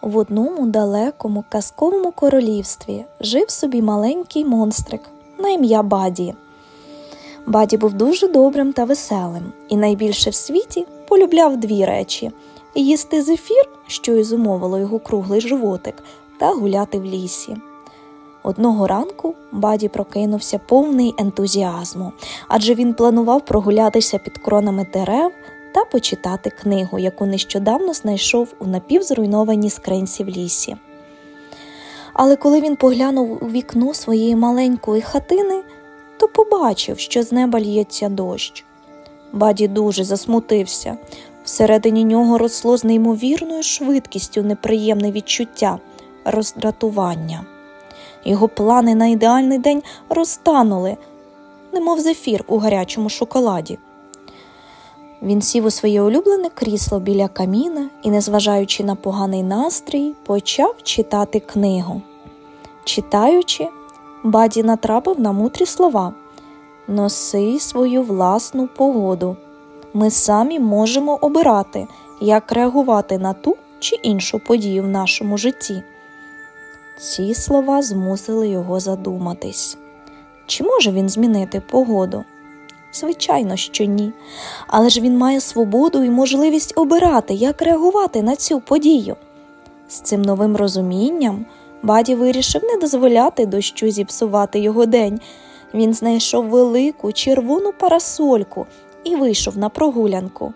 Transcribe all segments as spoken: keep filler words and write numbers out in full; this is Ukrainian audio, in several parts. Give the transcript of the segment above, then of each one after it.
В одному далекому казковому королівстві жив собі маленький монстрик на ім'я Баді. Баді був дуже добрим та веселим і найбільше в світі полюбляв дві речі – їсти зефір, що і зумовило його круглий животик, та гуляти в лісі. Одного ранку Баді прокинувся повний ентузіазму, адже він планував прогулятися під кронами дерев та почитати книгу, яку нещодавно знайшов у напівзруйнованій скринці в лісі. Але коли він поглянув у вікно своєї маленької хатини, то побачив, що з неба лється дощ. Баді дуже засмутився. Всередині нього росло з неймовірною швидкістю неприємне відчуття – роздратування. Його плани на ідеальний день розтанули, немов зефір у гарячому шоколаді. Він сів у своє улюблене крісло біля каміна і, незважаючи на поганий настрій, почав читати книгу. Читаючи, Баді натрапив на мудрі слова: «Носи свою власну погоду. Ми самі можемо обирати, як реагувати на ту чи іншу подію в нашому житті». Ці слова змусили його задуматись. Чи може він змінити погоду? Звичайно, що ні. Але ж він має свободу і можливість обирати, як реагувати на цю подію. З цим новим розумінням Баді вирішив не дозволяти дощу зіпсувати його день. Він знайшов велику червону парасольку і вийшов на прогулянку.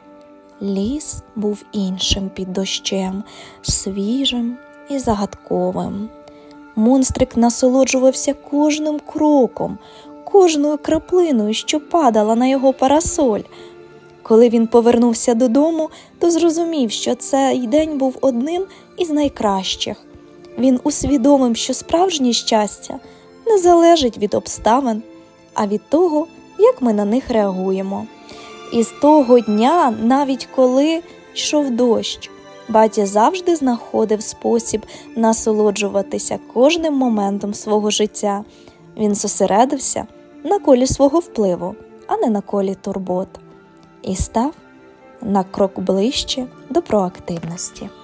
Ліс був іншим під дощем, свіжим і загадковим. Монстрик насолоджувався кожним кроком, кожною краплиною, що падала на його парасоль. Коли він повернувся додому, то зрозумів, що цей день був одним із найкращих. Він усвідомив, що справжнє щастя не залежить від обставин, а від того, як ми на них реагуємо. І з того дня, навіть коли йшов дощ, Баді завжди знаходив спосіб насолоджуватися кожним моментом свого життя. Він зосередився на колі свого впливу, а не на колі турбот. І став на крок ближче до проактивності.